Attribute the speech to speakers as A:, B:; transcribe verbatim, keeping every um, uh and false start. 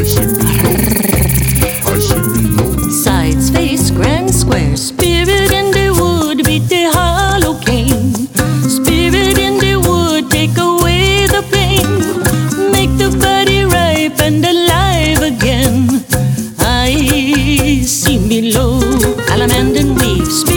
A: I see below, I see below.
B: Sides, face, grand square, spirit in the wood, beat the hollow cane. Spirit in the wood, take away the pain, make the body ripe and alive again. I see below, Alamand and weave.